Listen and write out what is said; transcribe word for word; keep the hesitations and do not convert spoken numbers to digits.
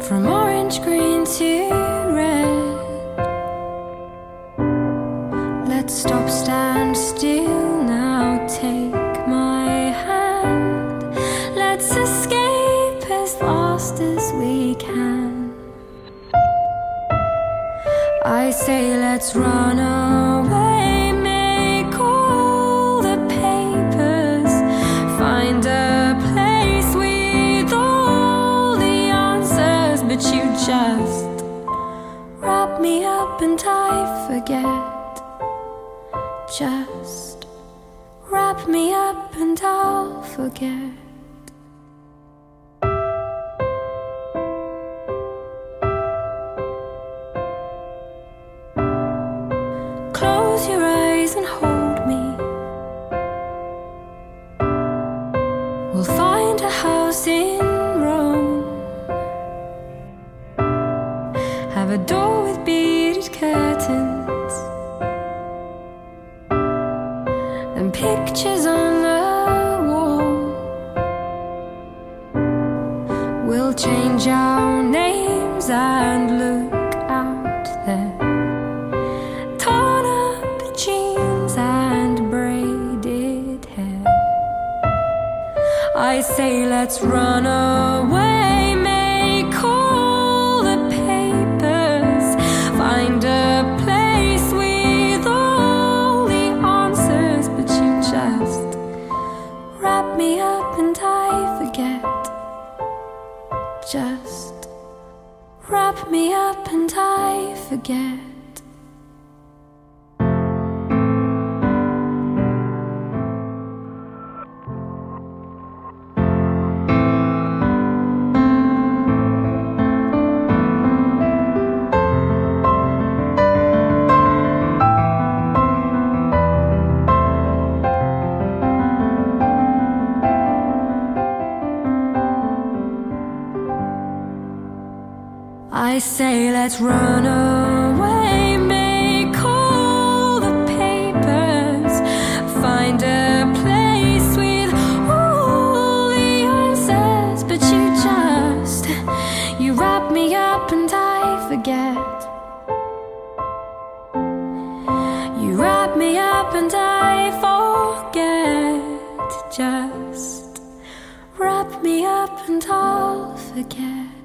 from orange, green to red. Let's stop, stand still now, take my hand. Let's escape as fast as we can. I say let's run away, make all the papers, find a place with all the answers, but you just wrap me up and I forget. Just wrap me up and I'll forget. Close your eyes and hold me. We'll find a house in Rome, have a door with beaded curtains and pictures on the wall. We'll change our names and look out there, torn up jeans and braided hair. I say let's run away, make all the papers, find a place with all the answers, but you just wrap me up and I forget. Just wrap me up and I forget. I say let's run away, make all the papers, find a place with all the answers, but you just, you wrap me up and I forget. You wrap me up and I forget. Just wrap me up and I'll forget.